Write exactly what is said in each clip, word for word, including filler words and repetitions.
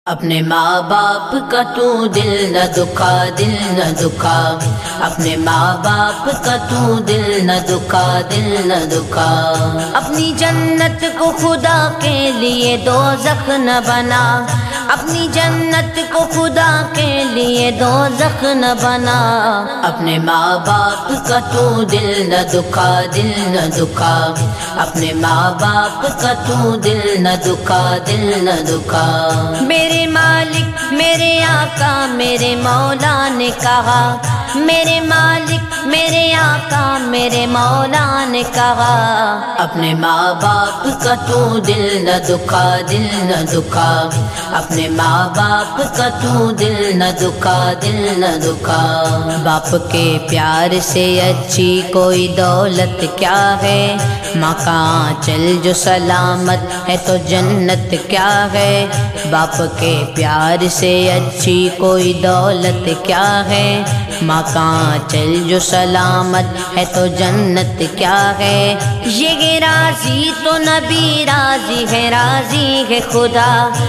اپنے ماں باپ کا تو دل نہ دکھا، دل نہ دکھا، اپنے ماں باپ کا تو دل نہ دکھا، دل نہ دکھا۔ اپنی جنت کو خدا کے لیے دوزخ نہ بنا، اپنی جنت کو خدا کے لیے دوزخ نہ بنا۔ اپنے ماں باپ کا تو دل نہ دکھا، دل نہ دکھا، اپنے ماں باپ کا تو دل نہ دکھا، دل نہ دکھا۔ میرے مالک میرے آقا میرے مولا نے کہا، میرے مالک میرے آقا میرے مولا نے کہا، اپنے ماں باپ کا تو دل نہ دکھا، دل نہ دکھا، اپنے ماں باپ کا تو دل نہ دکھا، دل نہ دکھا۔ باپ کے پیار سے اچھی کوئی دولت کیا ہے، ماں کا آنچل جو سلامت ہے تو جنت کیا ہے۔ باپ کے پیار سے اچھی کوئی دولت کیا ہے، ماں کا آنچل جو سلامت ہے تو جنت کیا ہے۔ یہ راضی تو نبی راضی ہے، راضی ہے خدا،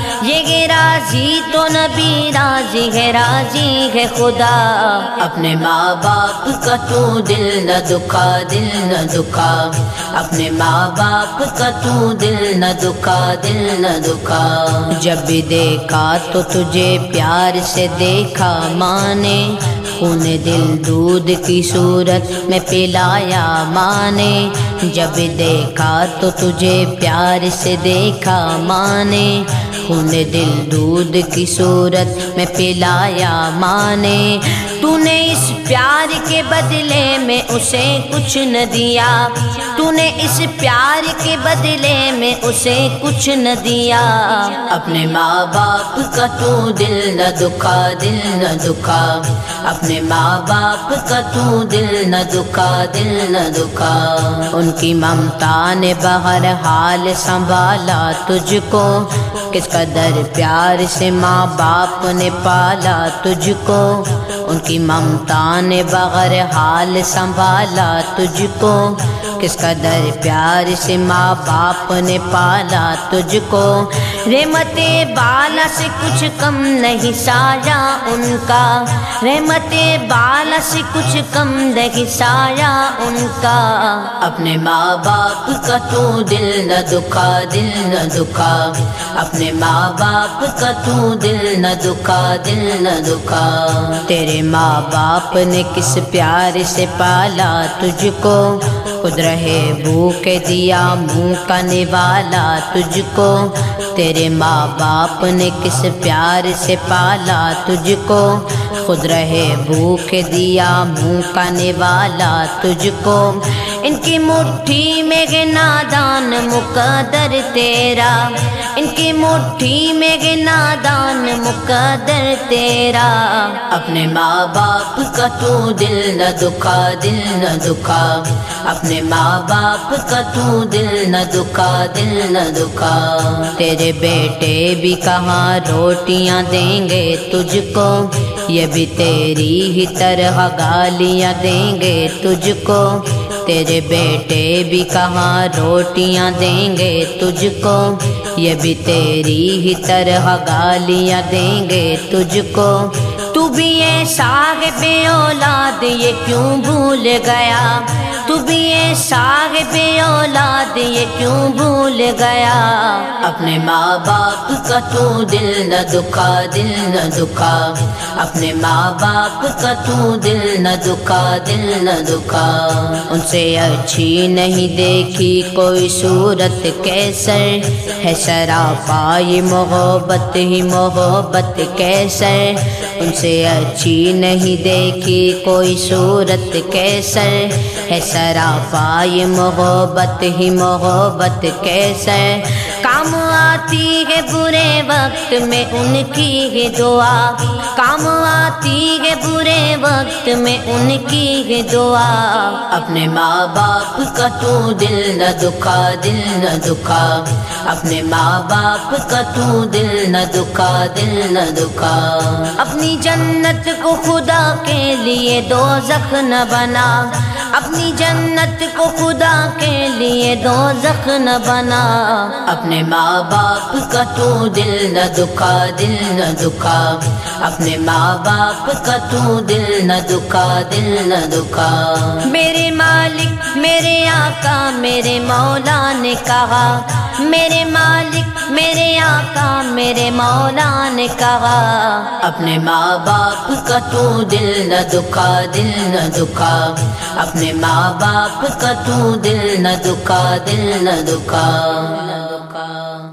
یہ راضی تو نبی راضی ہے، راضی ہے خدا۔ اپنے ماں باپ کا تو دل نہ دکھا، دل نہ دکھا، اپنے ماں باپ کا تو دل نہ دکھا، دل نہ دکھا۔ جب بھی دیکھا تو تجھے پیار سے دیکھا ماں نے، خون دل دودھ کی صورت میں پلایا ماں نے۔ جب دیکھا تو تجھے پیار سے دیکھا ماں نے، خون دل دودھ کی صورت میں پلایا ماں نے۔ تو نے اس پیار کے بدلے میں اسے کچھ نہ دیا، تو نے اس پیار کے بدلے میں اسے کچھ نہ دیا۔ اپنے ماں باپ کا تو دل نہ دکھا، دل نہ دکھا، اپنے ماں باپ کا تو دل نہ دکھا، دل نہ دکھا۔ ان کی ممتا نے بہرحال سنبھالا تجھ کو، کس قدر پیار سے ماں باپ نے پالا تجھ کو۔ ان کی ممتا نے بہرحال سنبھالا تجھ کو، کس قدر پیار سے ماں باپ نے پالا تجھ کو۔ رحمت بالا سے کچھ کم نہیں سایہ ان کا، رحمت بالا سے کچھ کم نہیں سایہ ان کا۔ اپنے ماں باپ کا تو دل نہ دکھا، دل نہ دکھا، اپنے ماں باپ کا تو دل نہ دکھا، دل نہ دکھا۔ تیرے ماں باپ نے کس پیار سے پالا تجھ کو، خود رہے بھوکے دیا منہ کا نوالا تجھ کو۔ تیرے ماں باپ نے کس پیار سے پالا تجھ کو، خود رہے بھوکے دیا منہ کا نوالا تجھ کو۔ ان کی مٹھی میں ہے نادان مقدر تیرا، ان کی مٹھی میں ہے نادان مقدر تیرا۔ اپنے ماں باپ کا تو دل نہ دکھا، دل نہ دکھا، اپنے ماں باپ کا تو دل نہ دکھا، دل نہ دکھا۔ تیرے بیٹے بھی کہاں روٹیاں دیں گے تجھ کو، یہ بھی تیری ہی طرح گالیاں دیں گے تجھ کو۔ تیرے بیٹے بھی کہاں روٹیاں دیں گے تجھ کو، یہ بھی تیری ہی طرح گالیاں دیں گے تجھ کو۔ تو بھی یہ صاحب اولاد یہ کیوں بھول گیا، تو بھی یہ صاحب اولاد یہ کیوں بھول گیا۔ اپنے ماں باپ کا تو دل نہ دکھا، دل نہ دکھا، اپنے ماں باپ کا تو دل نہ دکھا، دل نہ دکھا۔ ان سے اچھی نہیں دیکھی کوئی صورت کیسر ہے، سراپا یہ محبت ہی محبت کیسر۔ ان سے اچھی نہیں دیکھی کوئی صورت کیسر ہے، سراپا یہ محبت ہی محبت کیسر۔ کام آتی ہے برے وقت میں ان کی ہے دعا، کام آتی ہے برے وقت میں ان کی ہے دعا۔ اپنے ماں باپ کا تو دل نہ دکھا، دل نہ دکھا، اپنے ماں باپ کا تو دل نہ دکھا، دل نہ دکھا۔ اپنی جن جنت کو خدا کے لیے دوزخ نہ بنا، اپنی جنت کو خدا کے لیے دوزخ نہ بنا، اپنے ماں باپ کا تو دل نہ دکھا، دل نہ دکھا، اپنے ماں باپ کا تو دل نہ دکھا، دل نہ دکھا۔ میرے مالک میرے آقا میرے مولا نے کہا، میرے مالک میرے آقا میرے مولا نے کہا، اپنے ماں باپ کا تو دل نہ دکھا، دل نہ دکھا، اپنے ماں باپ کا تو دل نہ دکھا، دل نہ دکھا۔